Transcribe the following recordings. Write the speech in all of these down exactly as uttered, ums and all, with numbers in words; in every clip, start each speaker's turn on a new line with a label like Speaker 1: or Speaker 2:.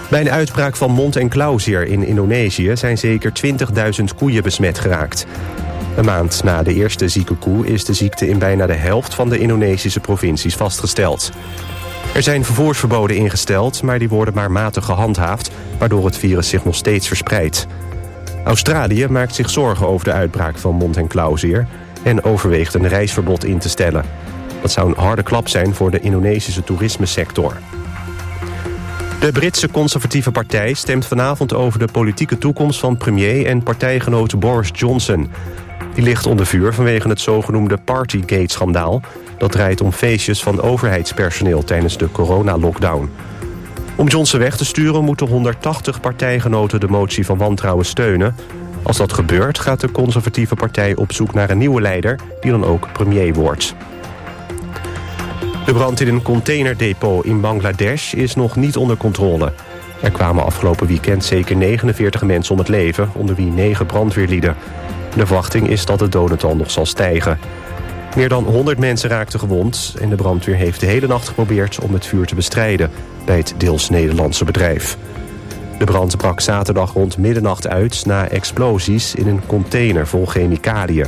Speaker 1: Bij een uitbraak van mond- en klauwzeer in Indonesië zijn zeker twintigduizend koeien besmet geraakt. Een maand na de eerste zieke koe is de ziekte in bijna de helft van de Indonesische provincies vastgesteld. Er zijn vervoersverboden ingesteld, maar die worden maar matig gehandhaafd, waardoor het virus zich nog steeds verspreidt. Australië maakt zich zorgen over de uitbraak van mond- en klauwzeer en overweegt een reisverbod in te stellen. Dat zou een harde klap zijn voor de Indonesische toerismesector. De Britse conservatieve partij stemt vanavond over de politieke toekomst van premier en partijgenoot Boris Johnson. Die ligt onder vuur vanwege het zogenoemde Partygate-schandaal. Dat draait om feestjes van overheidspersoneel tijdens de coronalockdown. Om Johnson weg te sturen moeten honderdtachtig partijgenoten de motie van wantrouwen steunen. Als dat gebeurt gaat de conservatieve partij op zoek naar een nieuwe leider die dan ook premier wordt. De brand in een containerdepot in Bangladesh is nog niet onder controle. Er kwamen afgelopen weekend zeker negenenveertig mensen om het leven, onder wie negen brandweerlieden. De verwachting is dat het dodental nog zal stijgen. Meer dan honderd mensen raakten gewond en de brandweer heeft de hele nacht geprobeerd om het vuur te bestrijden bij het deels Nederlandse bedrijf. De brand brak zaterdag rond middernacht uit na explosies in een container vol chemicaliën.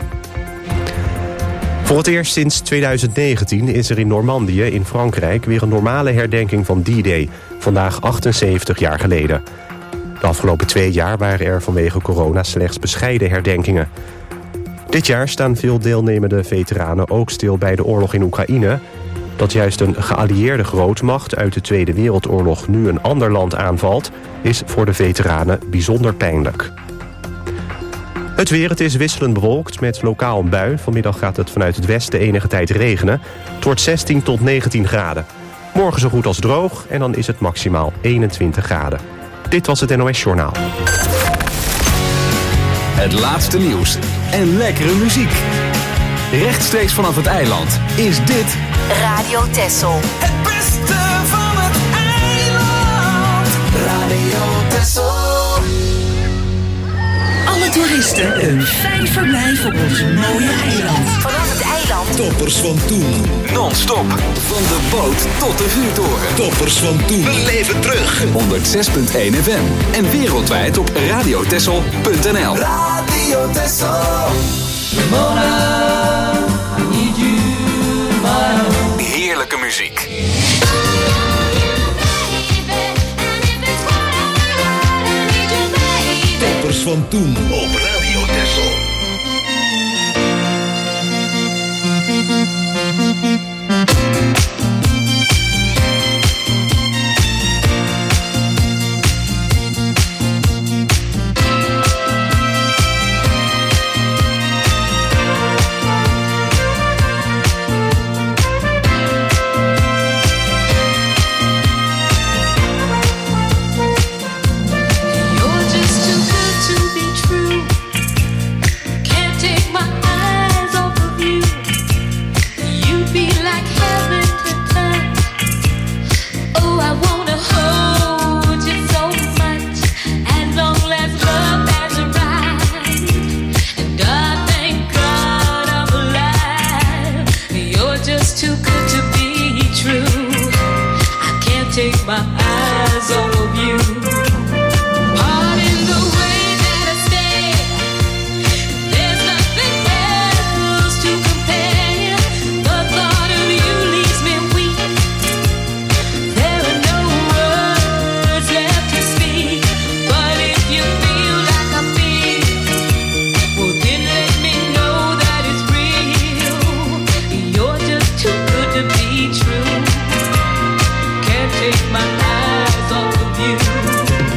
Speaker 1: Voor het eerst sinds tweeduizend negentien is er in Normandië in Frankrijk weer een normale herdenking van D-Day, vandaag achtenzeventig jaar geleden. De afgelopen twee jaar waren er vanwege corona slechts bescheiden herdenkingen. Dit jaar staan veel deelnemende veteranen ook stil bij de oorlog in Oekraïne. Dat juist een geallieerde grootmacht uit de Tweede Wereldoorlog nu een ander land aanvalt, is voor de veteranen bijzonder pijnlijk. Het weer, het is wisselend bewolkt met lokaal een bui. Vanmiddag gaat het vanuit het westen enige tijd regenen. Het wordt zestien tot negentien graden. Morgen zo goed als droog en dan is het maximaal eenentwintig graden. Dit was het N O S Journaal.
Speaker 2: Het laatste nieuws en lekkere muziek. Rechtstreeks vanaf het eiland is dit
Speaker 3: Radio Texel.
Speaker 4: Het beste van het eiland. Radio Texel.
Speaker 3: Alle toeristen een fijn verblijf op ons mooie eiland. Vanaf het eiland.
Speaker 5: Toppers van toen.
Speaker 2: non-stop van de boot tot de vuurtoren.
Speaker 5: Toppers van toen. We leven terug.
Speaker 2: honderdzes komma één F M en wereldwijd op radiotessel punt n l.
Speaker 4: Radio Texel. Mona, I need you, my own.
Speaker 2: Heerlijke muziek.
Speaker 5: Toppers van toen op Radio Texel.
Speaker 4: Take my eyes off of you.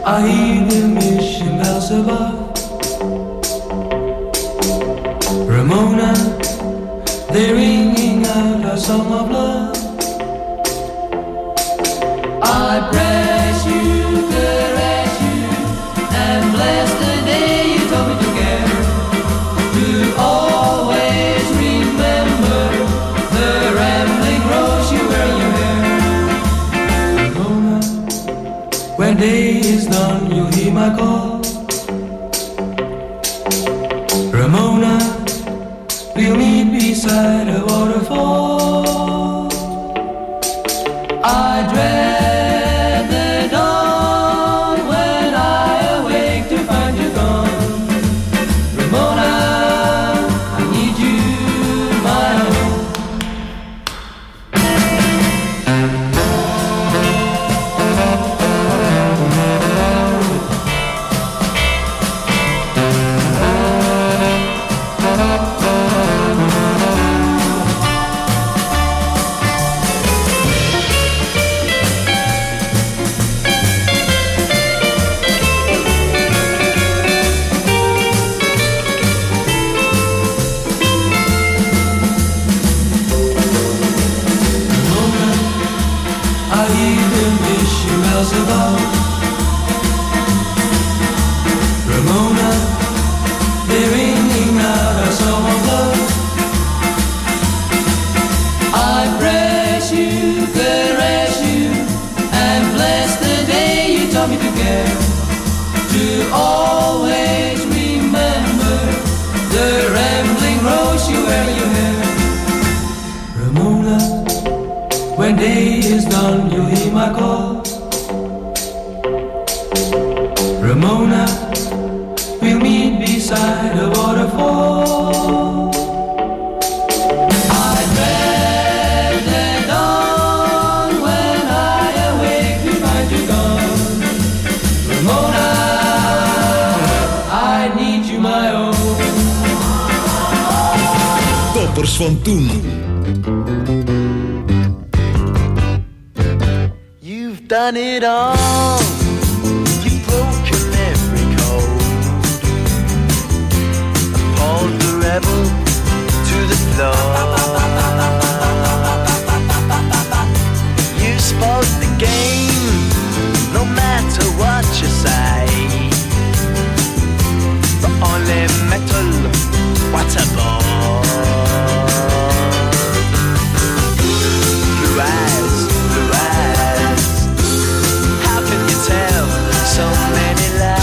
Speaker 4: I hear the mission bells above. Ramona, they're ringing out our song of love. I press you, caress you, and bless the day you told me to care. To always remember the rambling rose you wear in your hair. Ramona, when day is done, you'll hear my call. Ramona, we'll meet beside a waterfall. I dread the dawn when I awake to find you gone. Ramona, I need you, my own. Above. Ramona, they're ringing out our song of love. I press you, caress you, and bless the day you taught me to care. To always remember the rambling rose you wear in your hair. Ramona, when day is done, you'll hear my call. Ramona, we'll meet beside a waterfall. I dread the dawn when I awake to find you gone. Ramona, I need you, my own.
Speaker 5: Toppers van toen.
Speaker 6: You've done it all. Rebel to the floor. You spoke the game, no matter what you say. But only metal, what a bore. Blue eyes, blue eyes. How can you tell so many lies?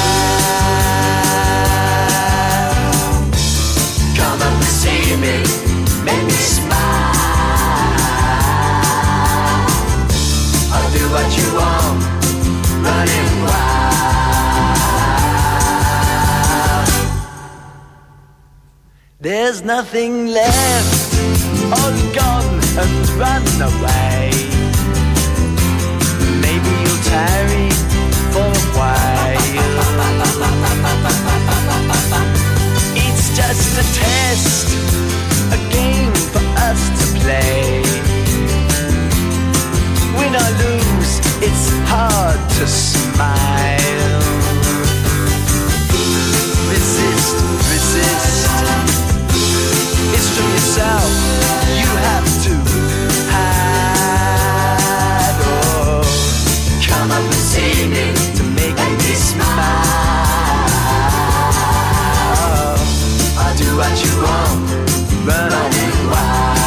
Speaker 6: See me, make me smile. I'll do what you want, running wild. There's nothing left, all gone and run away. Maybe you'll tarry for a while. It's just a test, a game for us to play. Win or lose, it's hard to smile. Resist, resist. It's from yourself, you have to hide. Oh, come up and see me to make me smile. Do what you want, running wild.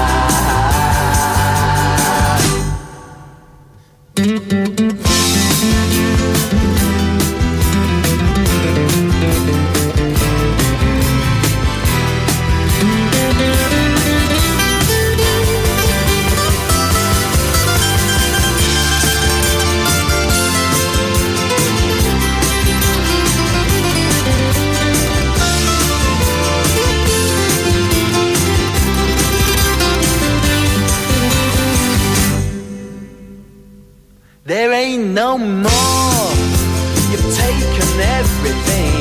Speaker 6: There ain't no more. You've taken everything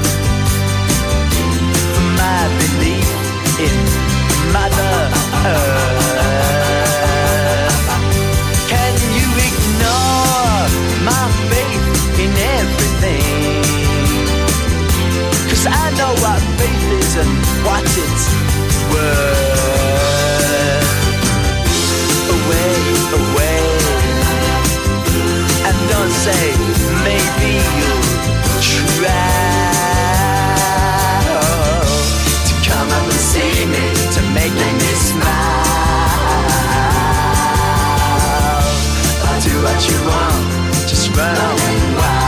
Speaker 6: from my belief in Mother Earth. Can you ignore my faith in everything? say maybe you'll try to come up and see me, to make me smile. I'll do what you want, just run away wild.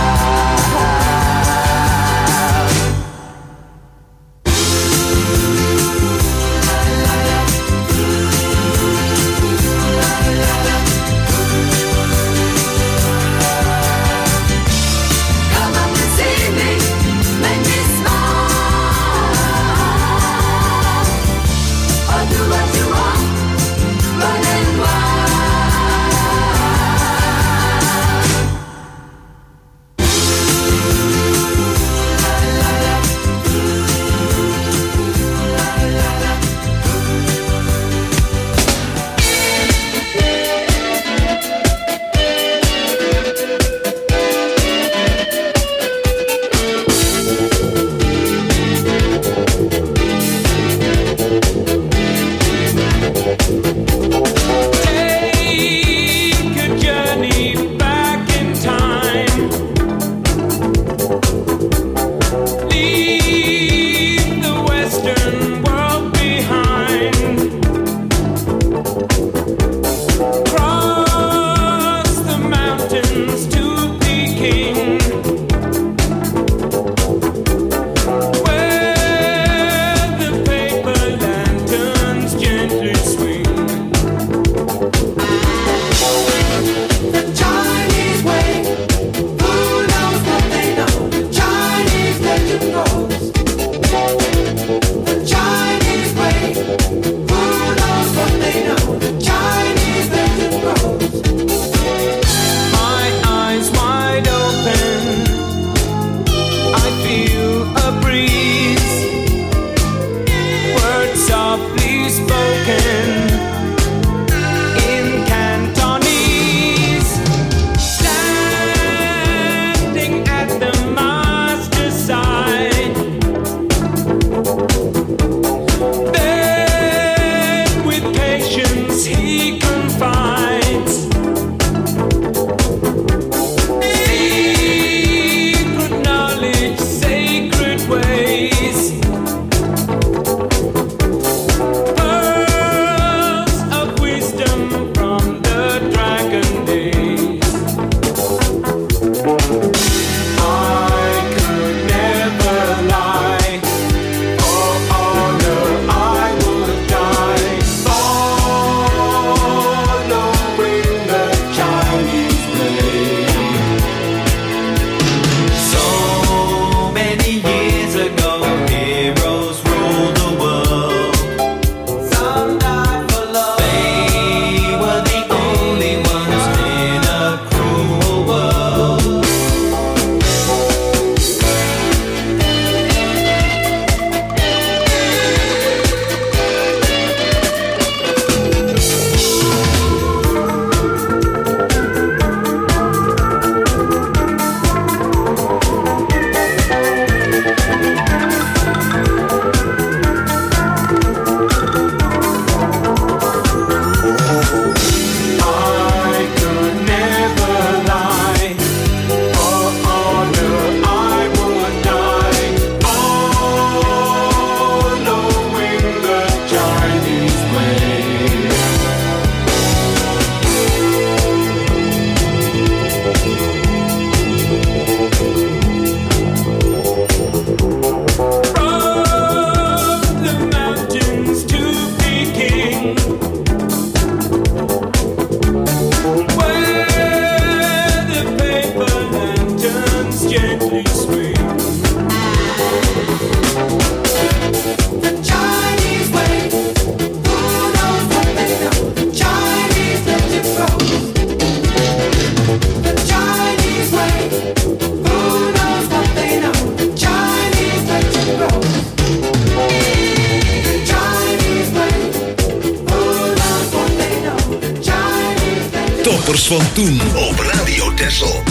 Speaker 5: Toppers van toen op Radio Texel.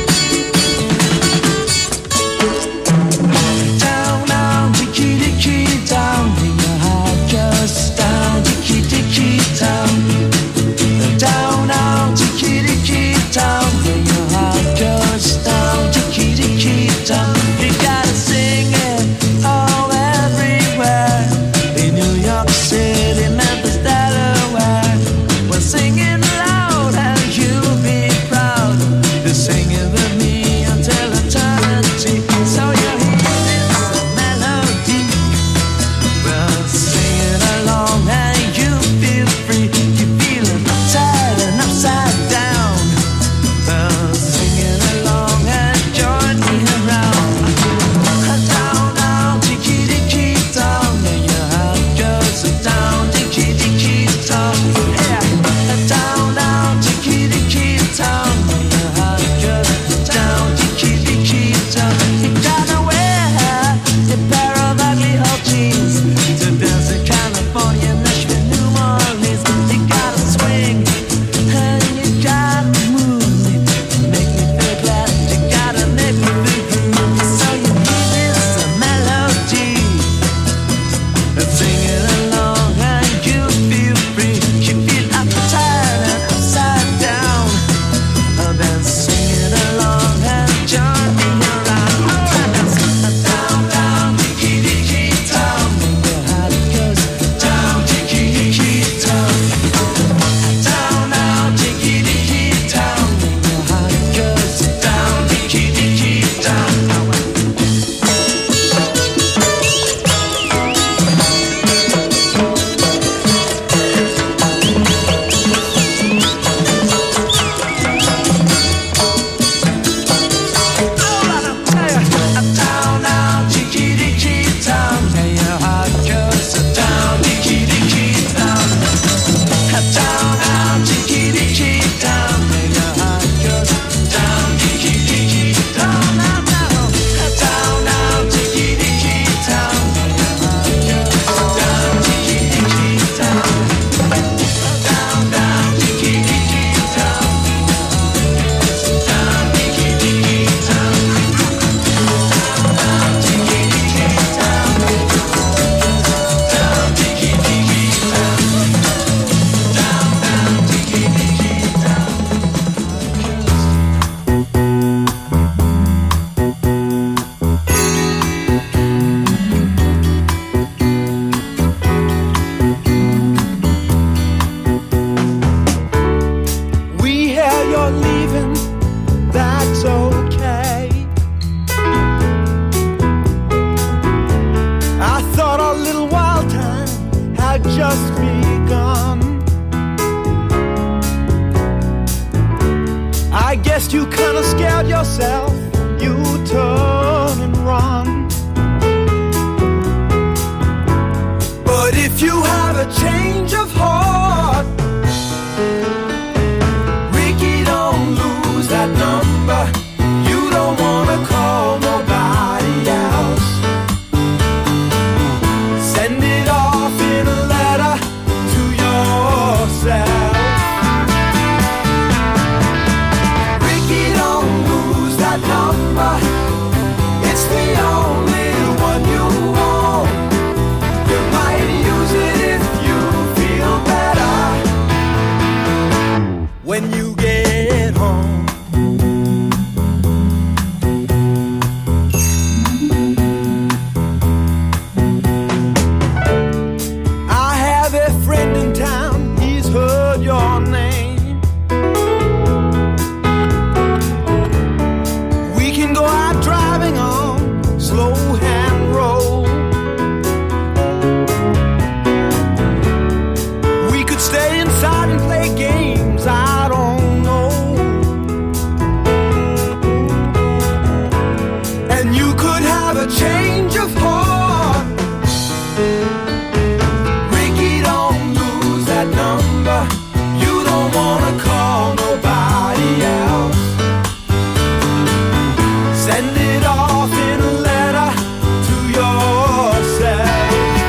Speaker 6: Down on Chikiriki
Speaker 7: just begun. I guess you kinda scared yourself. You turn and run. But if you have a change of heart, Ricky, don't lose that number. You don't wanna call nobody else. Send it off in a letter to yourself. Ricky, don't lose that number. It's the only one you want. You might use it if you feel better when you get home. I have a friend in town, he's heard your name. We can go out driving on slow hand roll. We could stay inside and play games, I don't know. And you could have a change of heart. Ricky, don't lose that number. You don't wanna call nobody else. Send it off in a letter to yourself.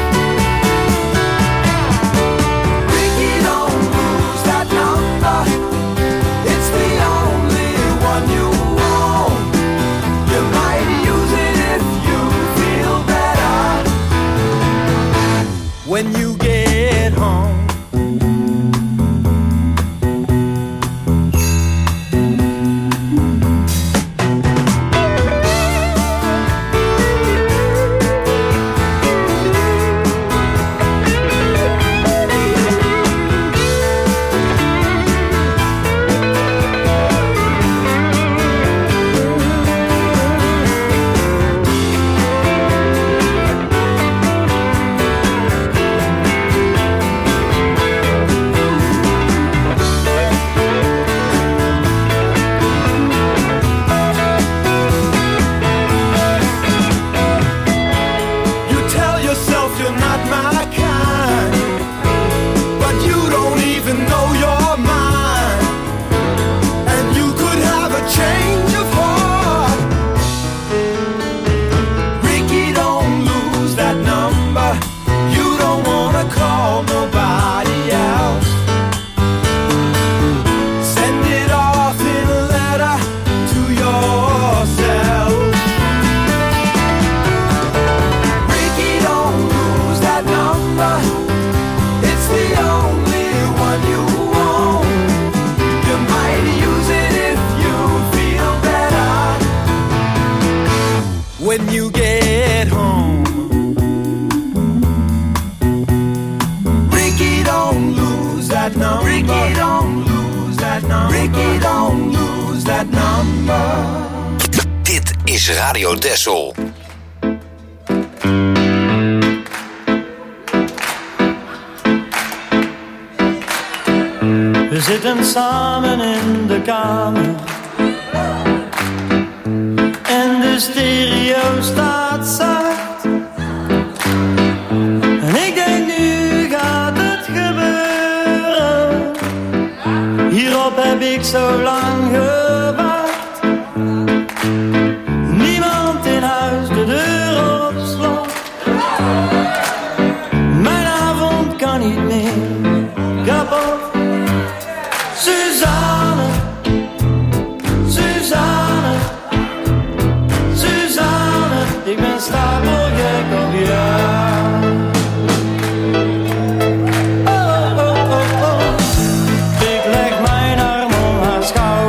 Speaker 7: Ricky, don't lose that number. It's the only one you want. You might use it if you feel better when you get home. You tell yourself you're not my kind, but you don't even know your mind. And you could have a change of heart. Ricky, don't lose that number. You don't wanna call nobody else. Send it off in a letter to yourself. Ricky, don't lose that number. It's the only one you want. You might use it if you feel better when you get home. Ricky, don't lose that number. Ricky, don't lose that number. Ricky, don't lose that number.
Speaker 2: Dit is Radio Texel.
Speaker 7: We zitten samen in de kamer en de stereo staat zacht. En ik denk, nu gaat het gebeuren. Hierop heb ik zo lang gewacht. Niemand in huis, de deur op slot. Mijn avond kan niet meer kapot. Suzanne, Suzanne, Suzanne, ik ben stapelgek op jou. Oh, oh, oh, oh. Ik leg mijn arm om haar schouder.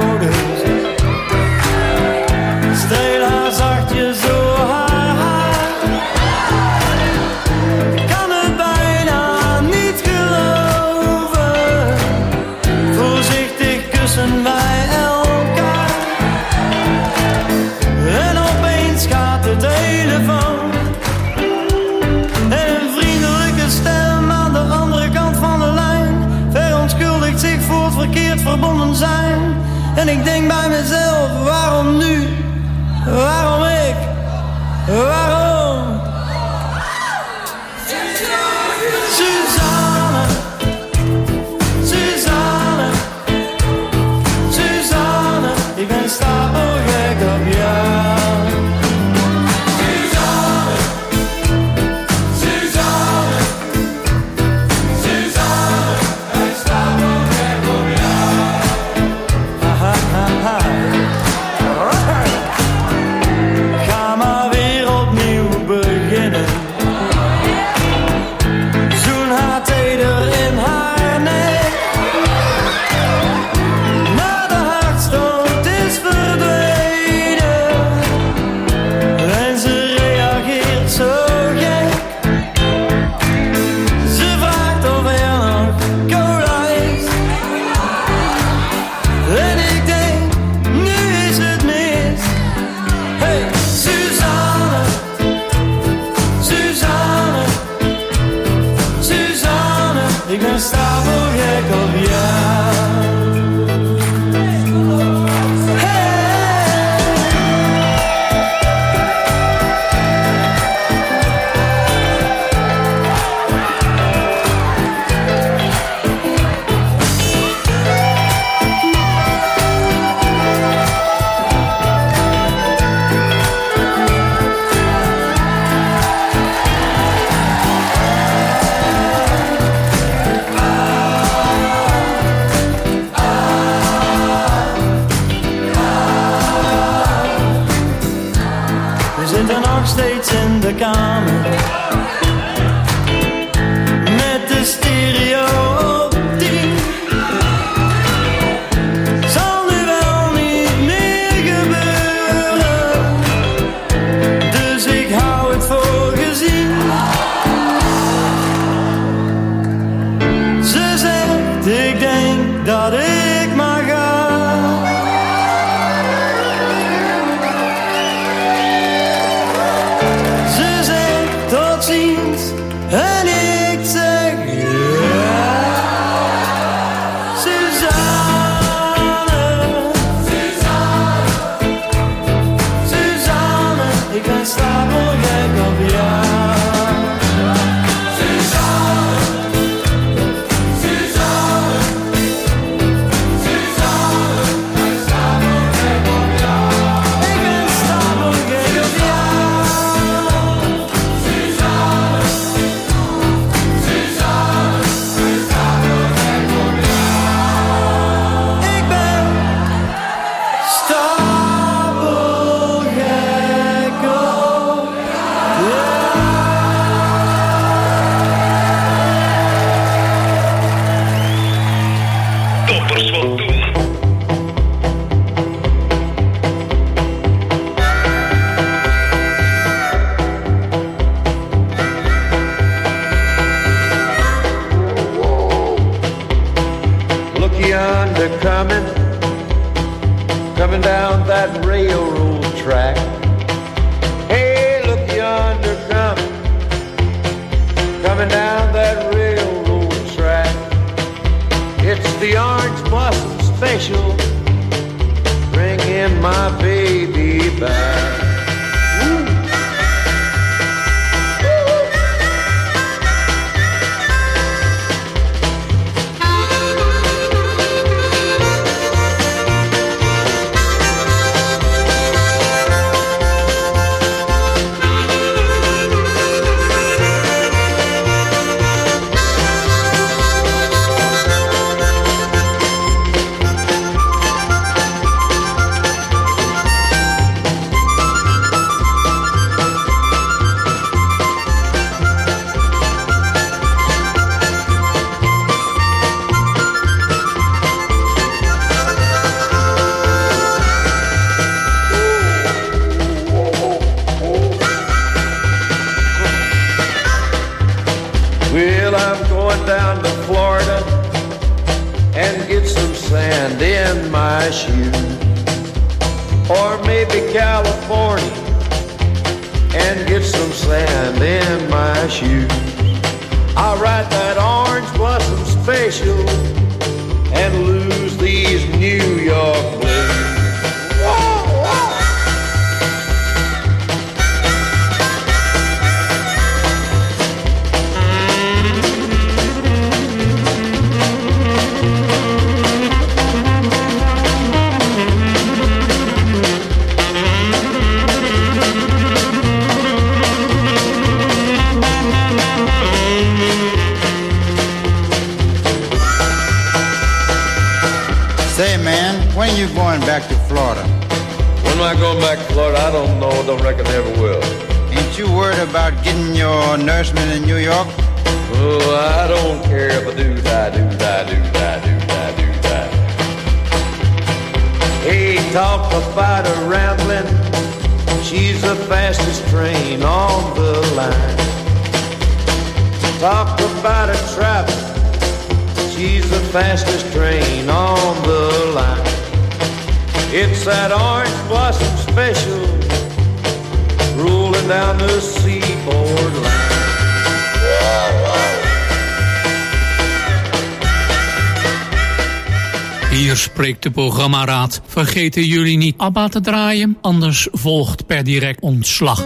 Speaker 4: En ik denk bij mezelf, waarom nu? Waarom ik? Waarom? Suzanne, Suzanne, Suzanne, ik ben stapelgek op jou. Suzanne, Suzanne, Suzanne, ik ben stapelgek op jou. Ha, ha, ha. Ga maar weer opnieuw beginnen. Zoen haar teder in haar nek. Maar de hartstocht is verdwenen. En ze reageert zo gek. Ze vraagt of er nog cola is. En ik denk, nu is het mis. Hey, Suzanne, Suzanne, Suzanne, ik ben stapelgek op jou. We zitten nog steeds in de kamer met de stereo op tien. Zal nu wel niet meer gebeuren, dus ik hou het voor gezien. Ze zegt, ik denk dat ik maar ga. Ze zegt tot ziens en ik zeg ja. Suzanne, Suzanne, Suzanne, ik ben stapelgek op jou. Suzanne, Suzanne, Suzanne, ik ben stapelgek op jou. Ik ben stapelgek op jou. Ik ben stapelgek op
Speaker 5: Toppers van toen.
Speaker 8: Look yonder coming, coming down that railroad track. Hey, look yonder coming, coming down that railroad track. It's the Orange Blossom Special, bringing my baby back. Well, I'm going down to Florida and get some sand in my shoes. Or maybe California and get some sand in my shoes. I'll ride that Orange Blossom Special and lose these New York blues.
Speaker 9: you going back to Florida?
Speaker 8: When am I going back to Florida? I don't know. Don't reckon I ever will.
Speaker 9: Ain't you worried about getting your nourishment in New York?
Speaker 8: Oh, I don't care if I do die, do die, do die, do die, do die. Hey, talk about her rambling. She's the fastest train on the line. Talk about her traveling. She's the fastest train on the line. It's that orange blossom special rolling down the seaboard line.
Speaker 10: Hier spreekt de programmaraad. Vergeten jullie niet ABBA te draaien, anders volgt per direct ontslag.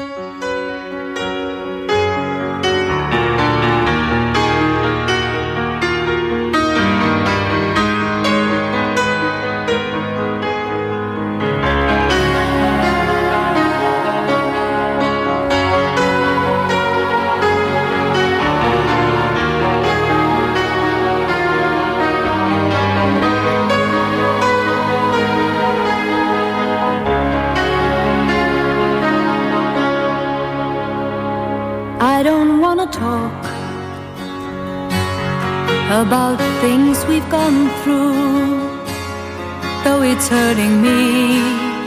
Speaker 11: About things we've gone through, though it's hurting me.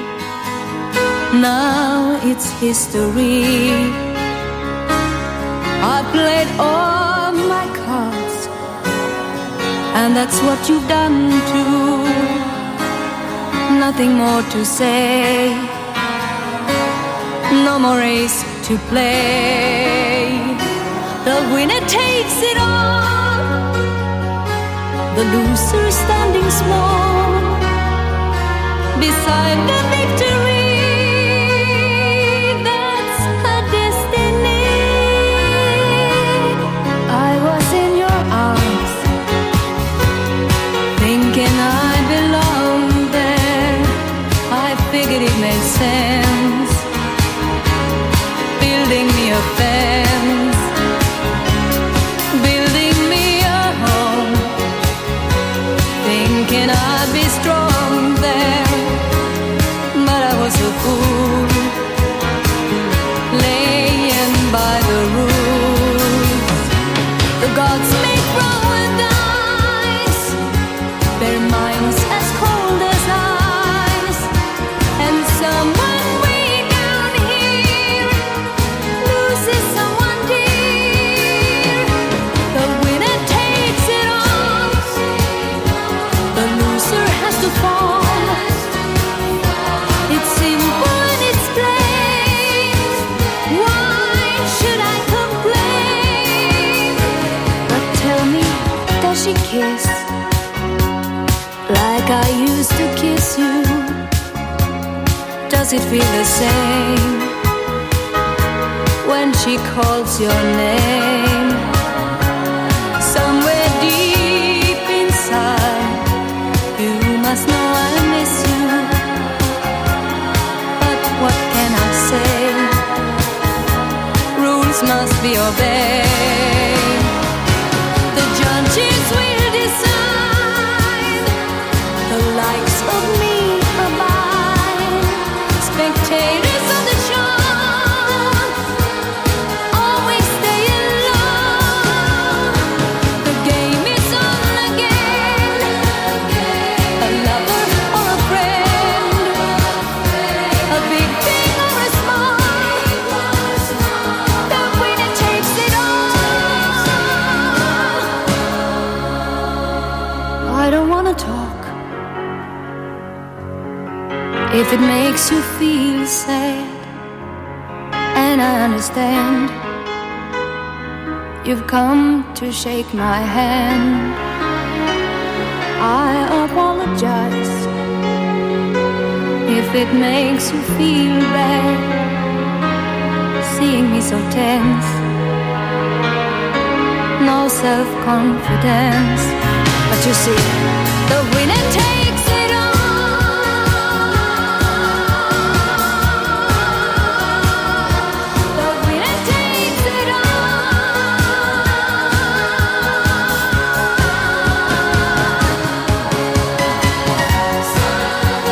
Speaker 11: Now it's history. I played all my cards, and that's what you've done too. Nothing more to say, no more race to play. The winner takes it all, the loser standing small beside the victory. That's her destiny. I was in your arms, thinking I belonged there. I figured it made sense, building me a fence, building me a home, thinking I'd be strong there, but I was a fool, laying by the rules. The gods make roll and dice, their minds as cold as ice, and someone way down here loses someone dear. The winner takes it all, the loser has to fall. It's simple and it's plain. Why should I complain? But tell me, does she kiss like I used to kiss you? Does it feel the same when she calls your name? Somewhere deep inside, you must know I miss you. But what can I say? Rules must be obeyed. The judges will decide, the likes of me abide. Spectators of the show always stay alone. The game is on again, a lover or a friend, a big thing or a small, the winner takes it all. I don't wanna talk if it makes you feel sad, and I understand. You've come to shake my hand. I apologize if it makes you feel bad, seeing me so tense, no self-confidence. But you see, the winner takes it all. The winner takes it all.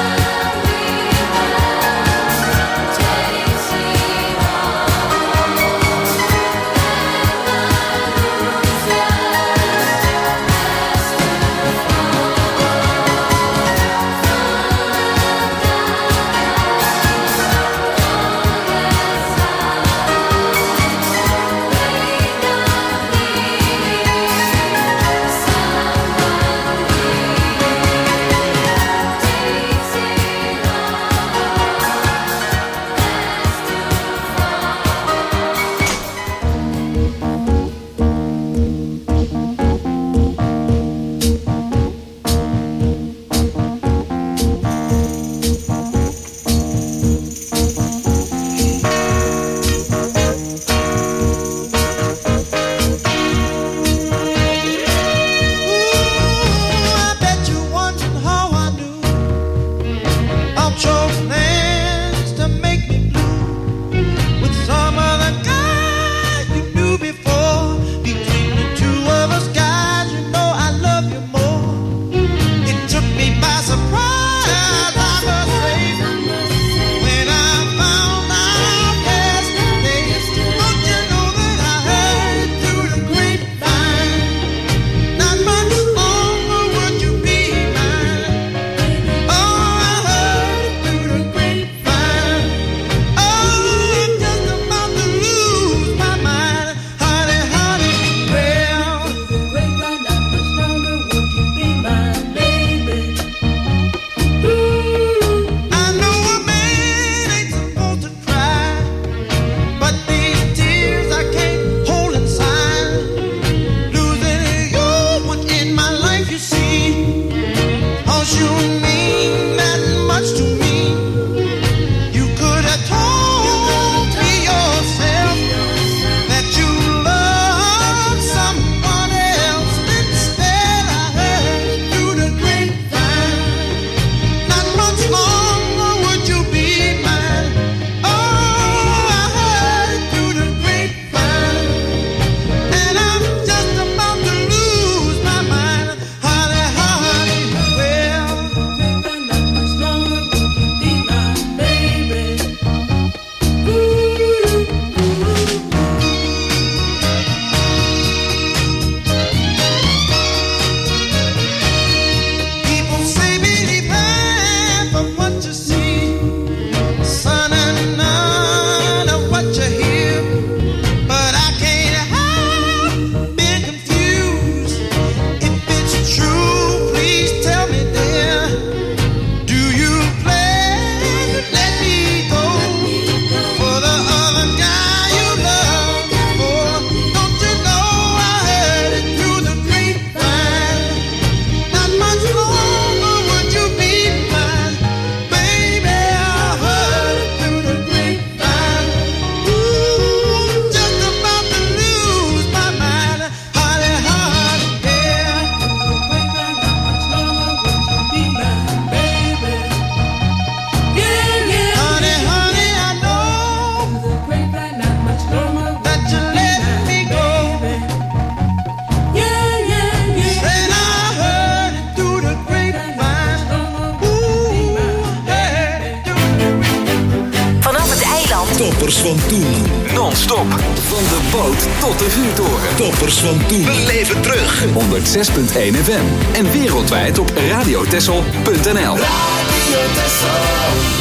Speaker 5: Toppers van toen.
Speaker 2: Non-stop. Van de boot tot de vuurtoren.
Speaker 5: Toppers van toen. We leven terug.
Speaker 2: honderd zes komma één F M. En wereldwijd op radiotessel punt n l.
Speaker 7: Radio Texel.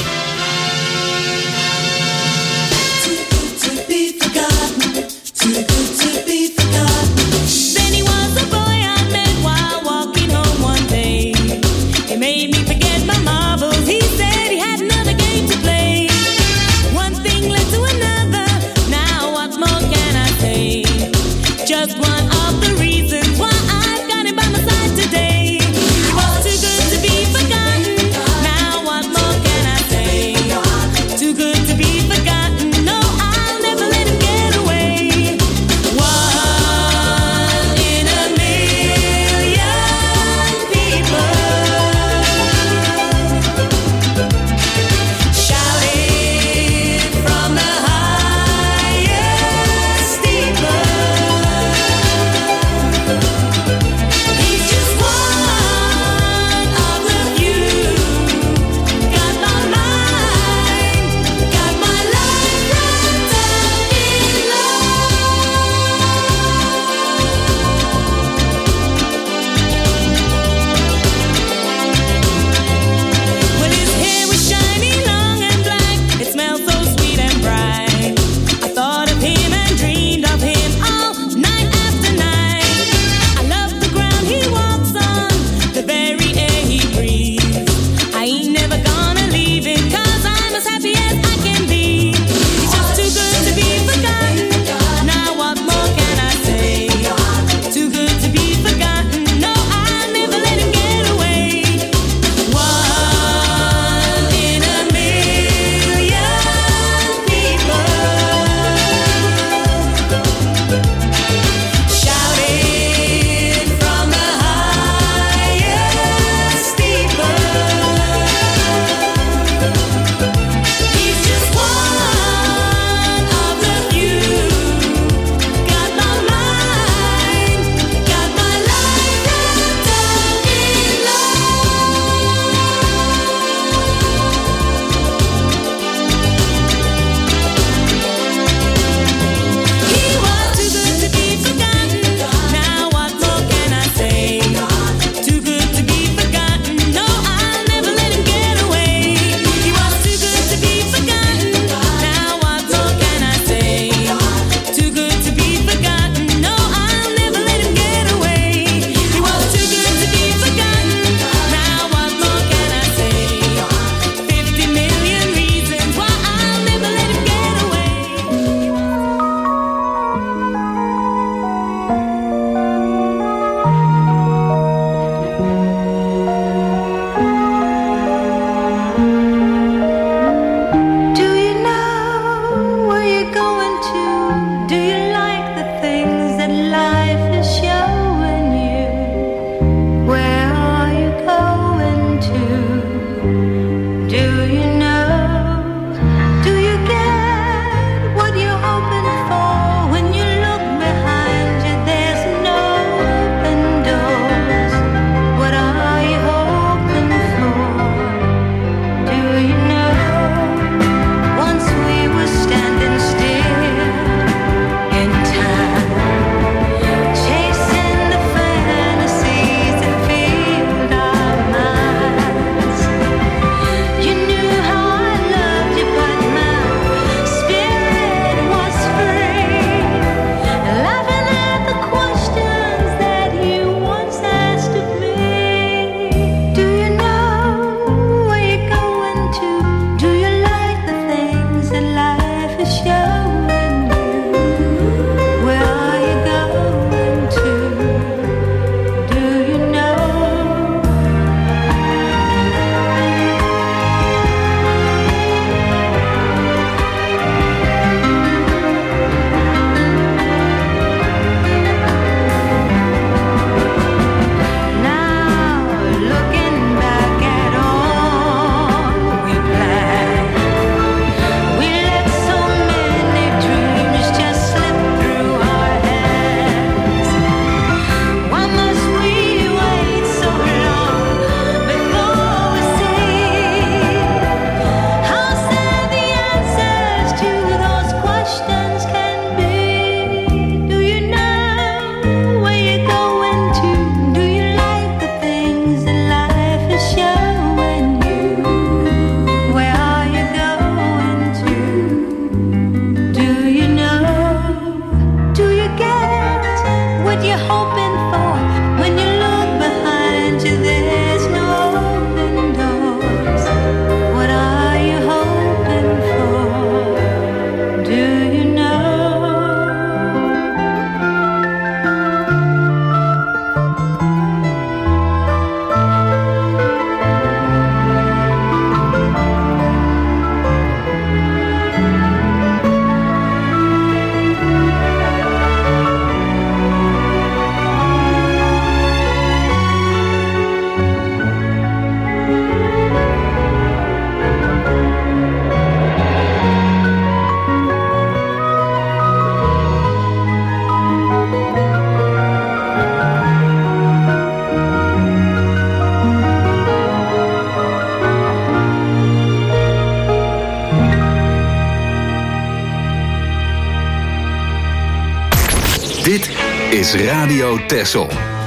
Speaker 2: is Radio Texel.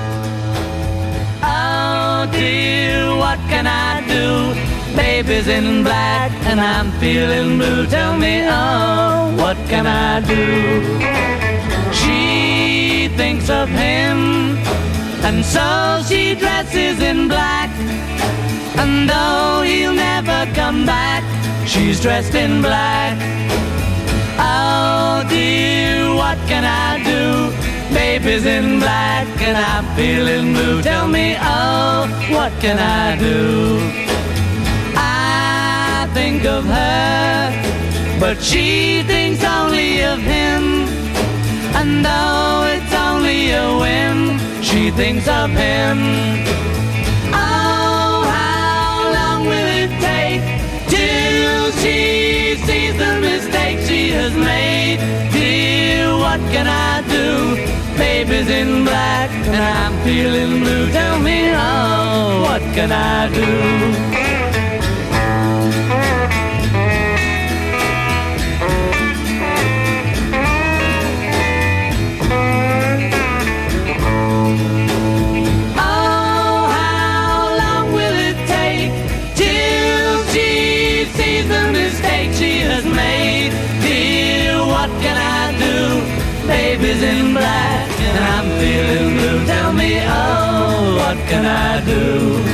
Speaker 6: Oh dear, what can I do? Baby's in black and I'm feeling blue. Tell me, oh, what can I do? She thinks of him, and so she dresses in black. And though he'll never come back, she's dressed in black. Oh dear, what can I do? Baby's in black and I'm feeling blue. Tell me, oh, what can I do? I think of her, but she thinks only of him. And though it's only a whim, she thinks of him. Oh, how long will it take till she sees the mistake she has made? Dear, what can I do? Baby's in black and I'm feeling blue. Tell me, oh, what can I do? Baby's in black and I'm feeling blue. Tell me, oh, what can I do?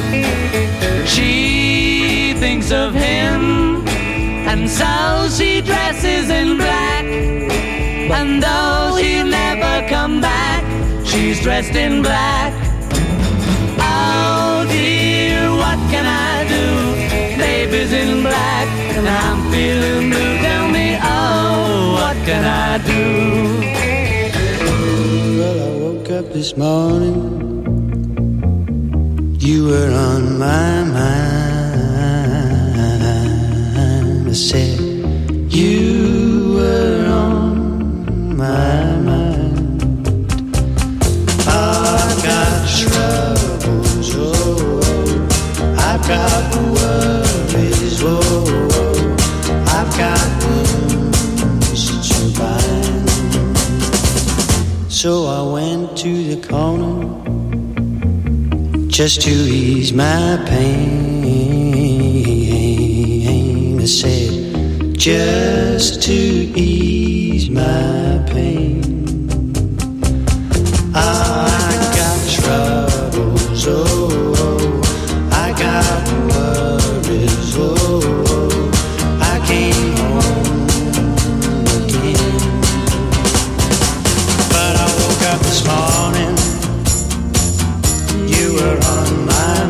Speaker 6: She thinks of him, and so she dresses in black. And though he'll never come back, she's dressed in black. Oh dear, what can I do? Baby's in black and I'm feeling blue. Tell me, oh, what can I do?
Speaker 12: Well, I woke up this morning, you were on my mind. I said, you were on my mind. I've got troubles, oh, I've got worries, oh, I've got wounds to bind. So I went to the corner just to ease my pain. I said, just to ease my pain. I got troubles, oh, oh, I got worries, oh, oh, I came home again. But I woke up this morning, you were on my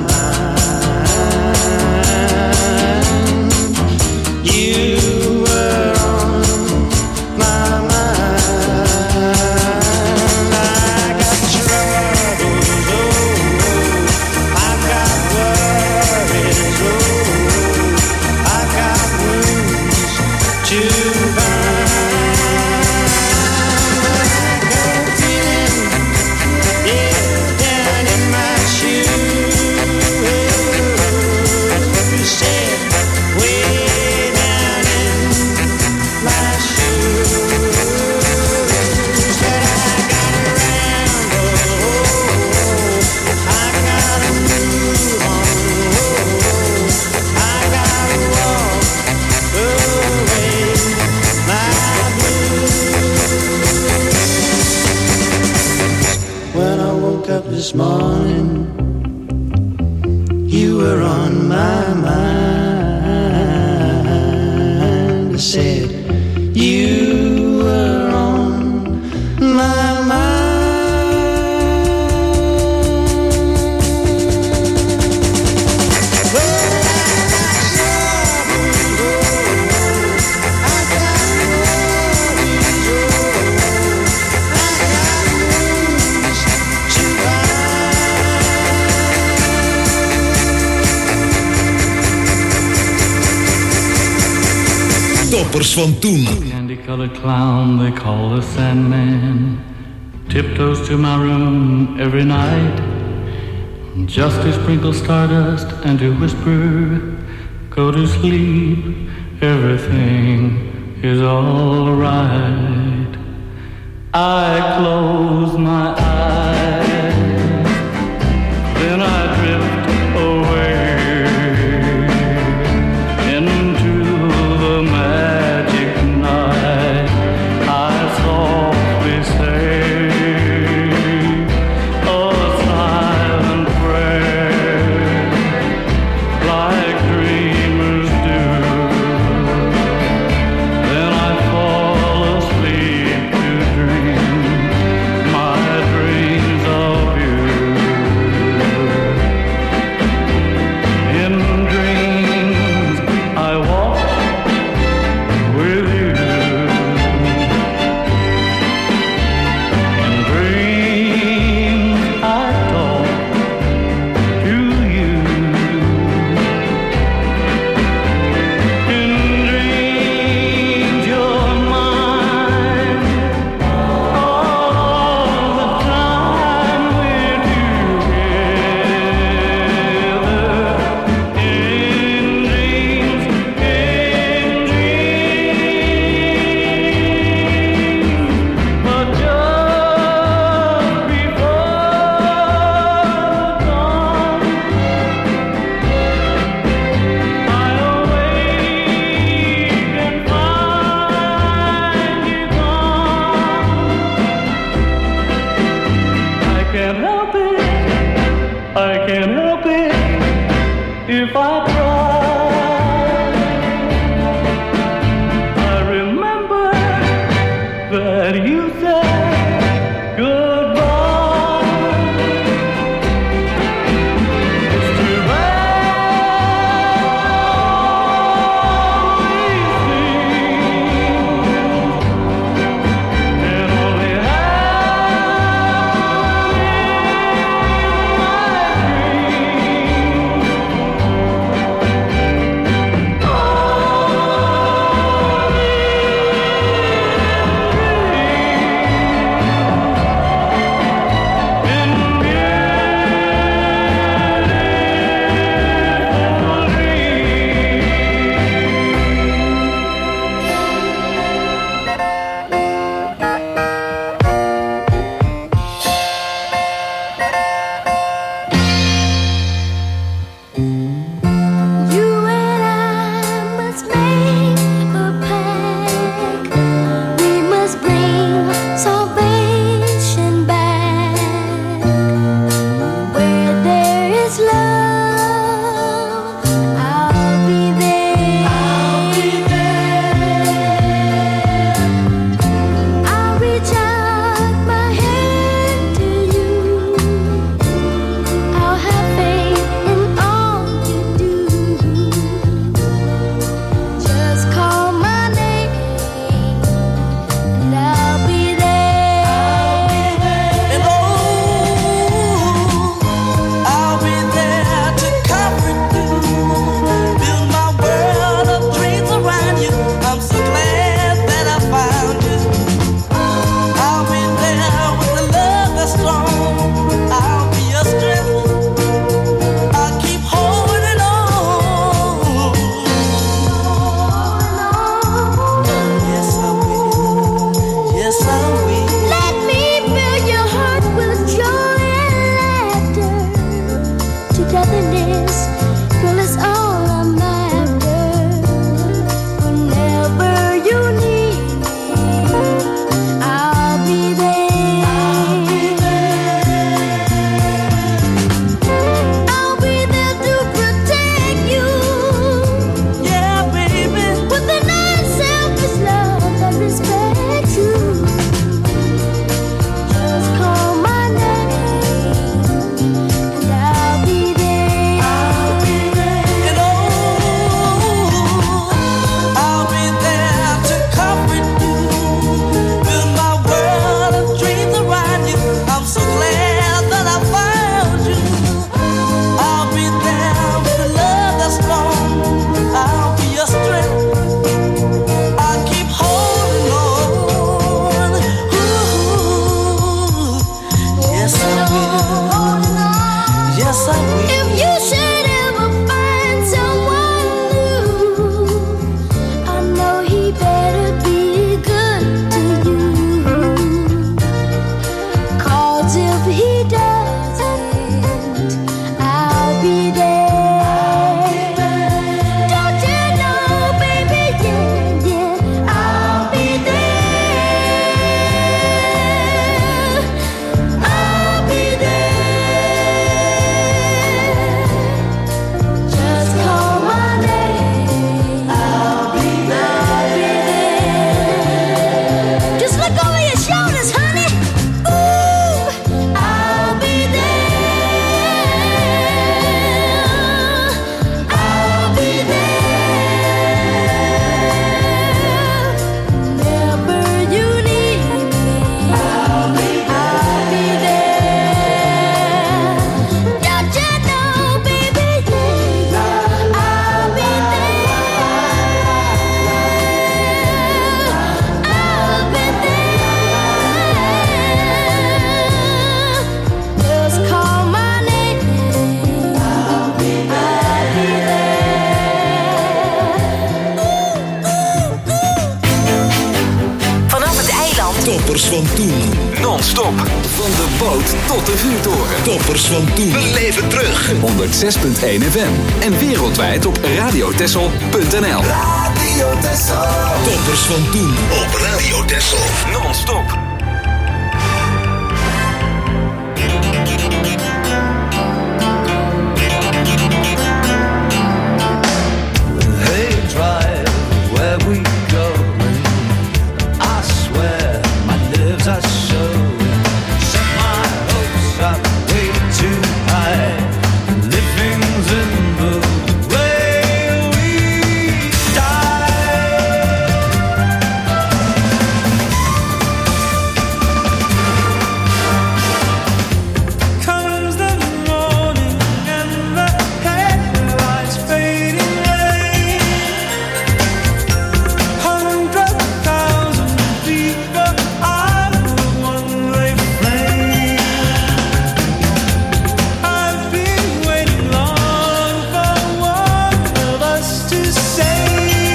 Speaker 12: mind. You were on my mind. I got troubles, oh, I got worries, oh, I got wounds to bind. I got feeling, yeah, down in my shoes. You said, way down in my shoes. But I got around, oh, I gotta move on, oh, I gotta walk away my blues. When I woke up this morning, you were on my mind. I said, you were on my mind.
Speaker 5: Toppers van toen.
Speaker 13: Candy-colored clown they call the Sandman tiptoes to my room every night just to sprinkle stardust and to whisper, go to sleep, everything is all right. I close my eyes, then I drift away into the magic night. I softly say a silent prayer, like dreamers do. Then I fall asleep to dream my dreams of you. In dreams I walk with you. In dreams I talk to you. In dreams you're mine all the time we're together. In dreams, in dreams, but just before dawn, I awake and find you gone. I can't help it, I can't help it if I try. I remember that you said goodbye. It's too bad we can only have in my dreams.
Speaker 2: tot de vuurtoren.
Speaker 5: Toppers van toen.
Speaker 2: We leven terug. honderdzes punt één F M. En wereldwijd op radio texel punt n l.
Speaker 5: Radio Texel. Toppers van toen op Radio Texel.
Speaker 2: Non-stop.
Speaker 14: Hey, drive where we go. I swear my nerves are showing. Set my hopes up way too high. Living's in the way we die. Comes the morning and the headlights fading away. Hundred thousand people are the one-way flame. I've been waiting long for one of us to say,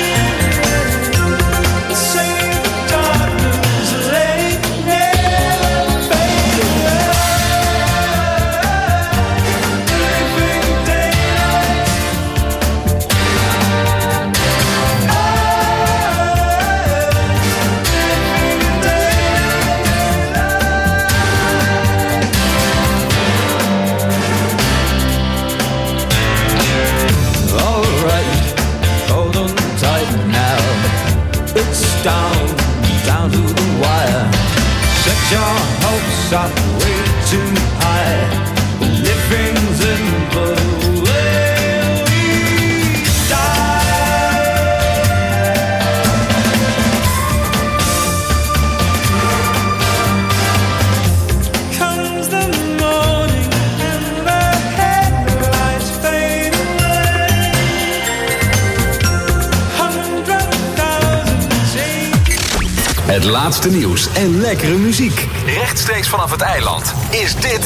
Speaker 14: save the darkness, let it never fade away. Living daylight. Alright, hold on tight now. It's down, down to the wire. Set your hopes up way too high. Living's in the way we die. Comes the morning and the headlights fade away. Hundred thousand change.
Speaker 2: Het laatste nieuws en lekkere muziek. Rechtstreeks vanaf het eiland is dit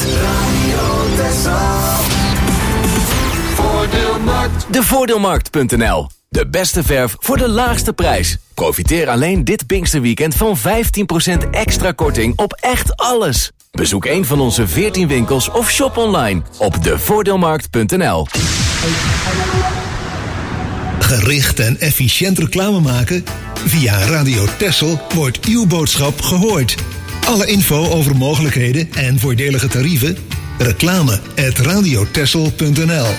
Speaker 8: Voordeelmarkt.
Speaker 2: de voordeelmarkt punt n l. De beste verf voor de laagste prijs. Profiteer alleen dit Pinksterweekend van vijftien procent extra korting op echt alles. Bezoek een van onze veertien winkels of shop online op de voordeelmarkt punt n l.
Speaker 5: Gericht en efficiënt reclame maken? Via Radio Texel wordt uw boodschap gehoord. Alle info over mogelijkheden en voordelige tarieven? Reclame at radio texel punt n l.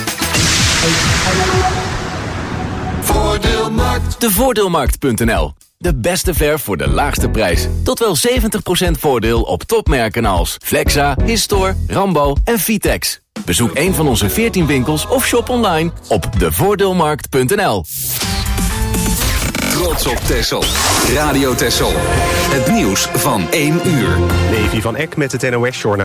Speaker 8: Voordeelmarkt.
Speaker 2: de voordeelmarkt punt n l. De beste verf voor de laagste prijs. Tot wel zeventig procent voordeel op topmerken als Flexa, Histor, Rambo en Vitex. Bezoek een van onze veertien winkels of shop online op de voordeelmarkt punt n l. Trots op Texel. Radio Texel. Het nieuws van één uur.
Speaker 1: Levi van Eck met het N O S-journaal.